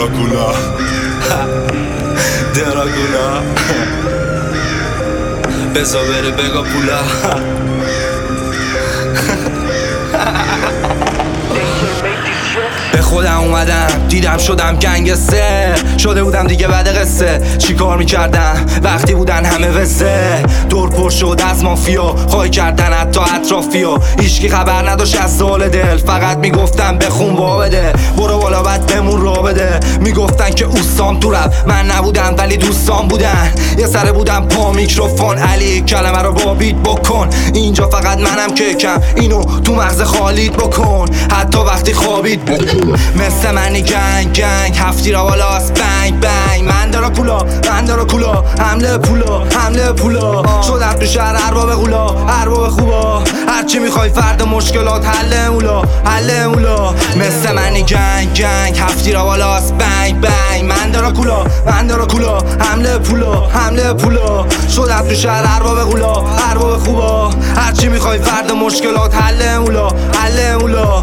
دراکولا دراکولا بزا بره بگا پولا به خودم اومدم دیدم شدم گنگستر شده بودم دیگه بعد قصه چی کار میکردم وقتی بودن همه وسه دور پر شد از مافیا خواهی کردن حتی اطرافیا هیچکی خبر نداشت از سال دل فقط میگفتم بخون با بده برو بالا بعد بمون را بده میگفتن که اوستام تو رپ من نبودم ولی دوستان بودن یه سره بودم پا میکروفون علی کلمه رو با بیت بکن اینجا فقط منم کیکم اینو تو مغز خالیت بکن حتی وقتی خوابید بکن مثل منی گنگ گنگ هفتی را بالاست بنگ بنگ من دراکولا حمله پولا شدم تو شهر ارباب غولا ارباب خوبا هرچی میخوای فرد مشکلات حل مولا مثل منی گنگ گنگ هفتی را بالاست بنگ بنگ من دراکولا حمله پولا شدم تو شهر ارباب غولا ارباب خوبا هرچی میخوای فرد مشکلات حل مولا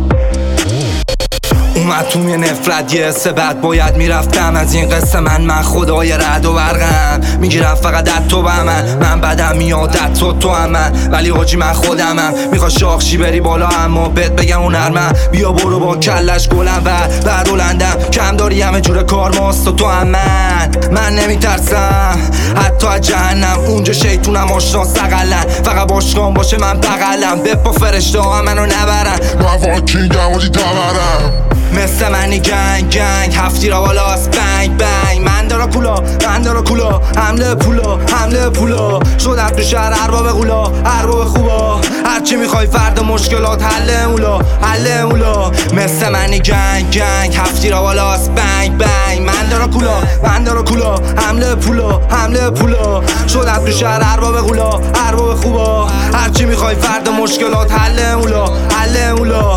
اومد تو یه نفرت یه حسه بعد باید میرفتم از این قصه من خدای رد و برقم میگیرم فقط از تو به من بدم میاد از تو هم من ولی حاجی من خودمم میخوا شاخشی بری بالا اما بهت بگم هنرمند بیا برو با کلش گلم و بلندم کم داری همه جور کار ماست و تو هم من نمیترسم حتی از جهنم اونجا شیطونم آشنا سقلن فقط باشگان باشه من بغلم بپا فرشته ها منو نبرن من واکینگم حاجی تبرم مثل منی گنگ گنگ هفتی را بالاست بنگ بنگ من دراکولا حمله پولا شدم تو شهر ارباب غولا ارباب خوبا هرچی میخوای فرد مشکلات حل مولا مثل منی گنگ گنگ هفتی را بالاست بنگ بنگ من دراکولا حمله پولا شدم تو شهر ارباب غولا ارباب خوبا هرچی میخوای فرد مشکلات حل مولا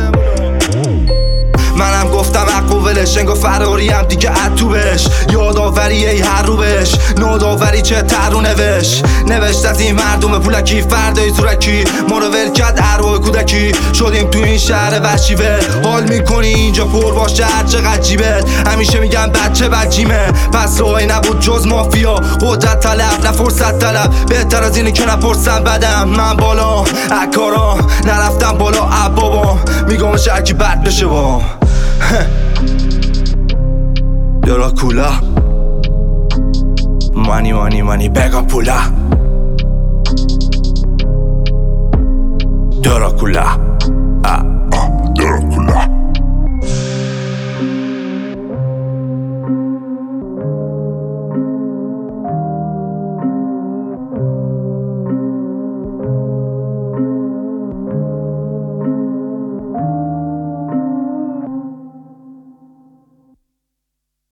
منم گفتم عقو ولش انگا فراریم دیگه عطو بش یادآوری ای هر رو بش ناداوری چه تر نوشت از این مردم پولکی فردای زورکی ما رو ول کرد ارواح کودکی شدیم تو این شهر وحشیوه حال میکنی اینجا پر باشه هرچقدر جیبت همیشه میگم بچه بجیمه پس راهی نبود جز مافیا قدرت طلب نه فرصت طلب بهتر از اینه که نپرسم بدم من بالا اکارا نرفتم بالا عبابام میگم شرکی بد بشه با دراکولا مانی بگا پولا دراکولا